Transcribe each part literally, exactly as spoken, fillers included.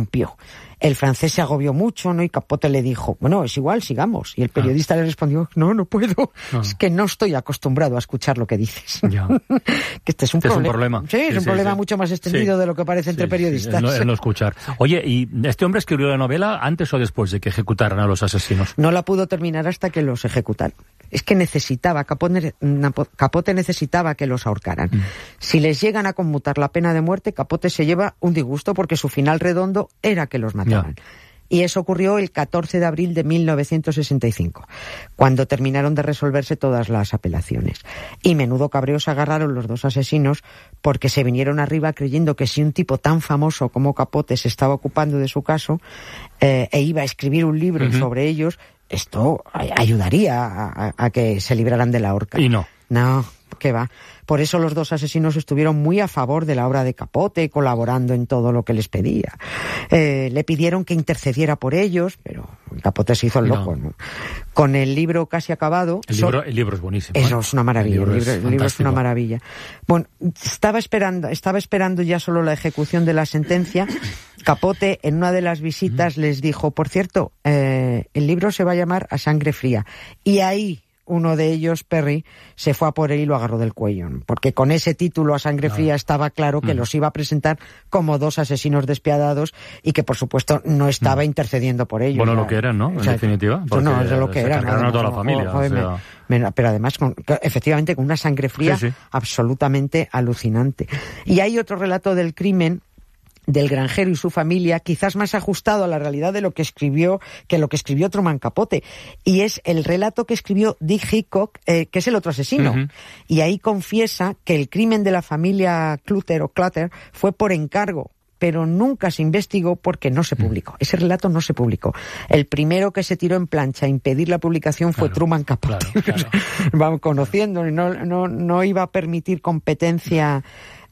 rompió. El francés se agobió mucho, ¿no? Y Capote le dijo, bueno, es igual, sigamos. Y el periodista ah. le respondió, no, no puedo. No. Es que no estoy acostumbrado a escuchar lo que dices. Ya. Que este es un, este proble- es un problema. Sí, es sí, un sí, problema sí. mucho más extendido sí. de lo que parece entre sí, periodistas. Sí, el no, el no escuchar. Oye, ¿y este hombre escribió la novela antes o después de que ejecutaran a los asesinos? No la pudo terminar hasta que los ejecutaron. Es que necesitaba, Capote, Capote necesitaba que los ahorcaran. Mm. Si les llegan a conmutar la pena de muerte, Capote se lleva un disgusto porque su final redondo era que los mataran. Ya. Y eso ocurrió el catorce de abril de mil novecientos sesenta y cinco, cuando terminaron de resolverse todas las apelaciones. Y menudo cabreo se agarraron los dos asesinos porque se vinieron arriba creyendo que si un tipo tan famoso como Capote se estaba ocupando de su caso eh, e iba a escribir un libro uh-huh. sobre ellos, esto ayudaría a, a, a que se libraran de la horca. Y no. No, qué va. Por eso los dos asesinos estuvieron muy a favor de la obra de Capote, colaborando en todo lo que les pedía. Eh, le pidieron que intercediera por ellos, pero Capote se hizo el loco, ¿no? ¿no? Con el libro casi acabado... El libro, so... el libro es buenísimo. Eso ¿eh? es una maravilla, el libro, el libro, es, el libro es una maravilla. Bueno, estaba esperando, estaba esperando ya solo la ejecución de la sentencia. Capote, en una de las visitas, mm. les dijo, por cierto, eh, el libro se va a llamar A Sangre Fría. Y ahí... uno de ellos, Perry, se fue a por él y lo agarró del cuello, porque con ese título A Sangre Fría claro. estaba claro que mm. los iba a presentar como dos asesinos despiadados y que, por supuesto, no estaba mm. intercediendo por ellos. Bueno, ya. lo que eran, ¿no? En o sea, definitiva. No, es lo que se eran. cargaron a toda la familia. O, o, o sea... me, me, pero además, con, efectivamente, con una sangre fría sí, sí. absolutamente alucinante. Y hay otro relato del crimen del granjero y su familia, quizás más ajustado a la realidad de lo que escribió, que lo que escribió Truman Capote. Y es el relato que escribió Dick Hickok, eh, que es el otro asesino. Uh-huh. Y ahí confiesa que el crimen de la familia Clutter o Clutter fue por encargo, pero nunca se investigó porque no se publicó. Ese relato no se publicó. El primero que se tiró en plancha a impedir la publicación fue claro, Truman Capote. Claro, claro. Vamos conociendo, no, no, no iba a permitir competencia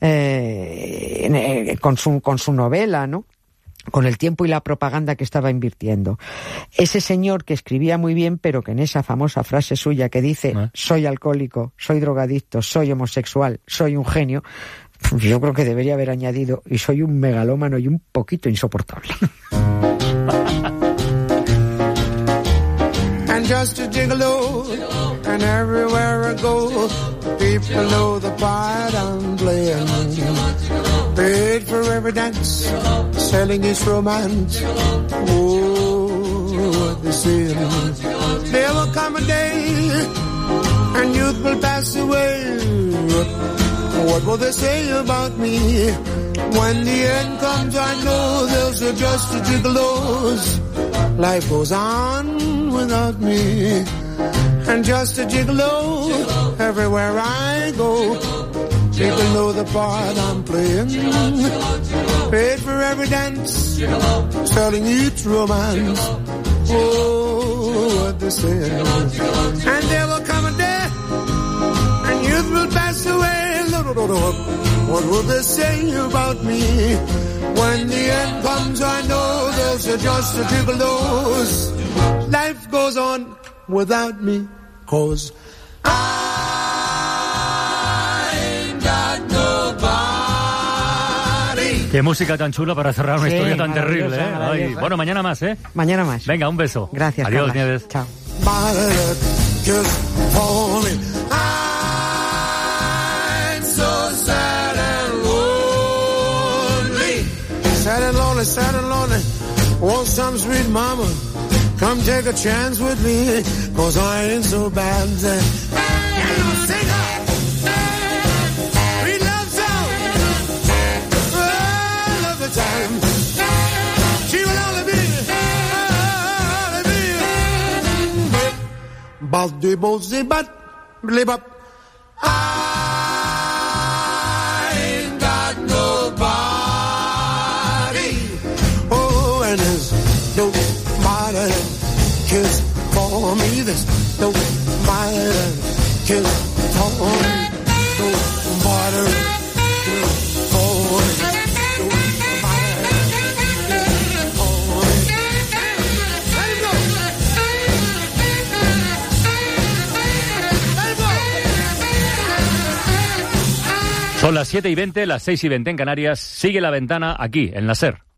Eh, con su con su novela, ¿no? Con el tiempo y la propaganda que estaba invirtiendo. Ese señor que escribía muy bien, pero que en esa famosa frase suya que dice ¿Eh? soy alcohólico, soy drogadicto, soy homosexual, soy un genio, yo creo que debería haber añadido y soy un megalómano y un poquito insoportable. And just a gigolo, and everywhere I go, people know the part I'm playing. Paid for every dance, selling his romance. Oh, what they say. There will come a day, and youth will pass away. What will they say about me? When the end comes, I know they'll say just a gigolos. Life goes on without me. And just a gigolo, gigolo. Everywhere I go, gigolo. People know the part I'm playing. Gigolo, gigolo. Paid for every dance, gigolo. Selling each romance. Gigolo. Oh, what they say. Gigolo, gigolo. And there will come a day, and youth will pass away. What will they say about me? When the end comes, I know they'll say just a gigolos. Life goes on without me, cause I ain't got nobody. Qué música tan chula para cerrar una sí, historia tan terrible, ¿eh? Ay, bueno, mañana más, ¿eh? Mañana más. Venga, un beso. Gracias, Adiós, Carla. Nieves. Chao. Sad and lonely, sad and lonely. Want some sweet mama? Come take a chance with me, cause I ain't so bad. Hey, sing up! Sweet love song! Oh, I love the time. She will only be, only be. Baldy bozy but, live up. I ain't got nobody. Nobody cares for me. There's nobody cares for me. Nobody cares for me. Son las siete y veinte, las seis y veinte en Canarias. Sigue La Ventana aquí, en la SER.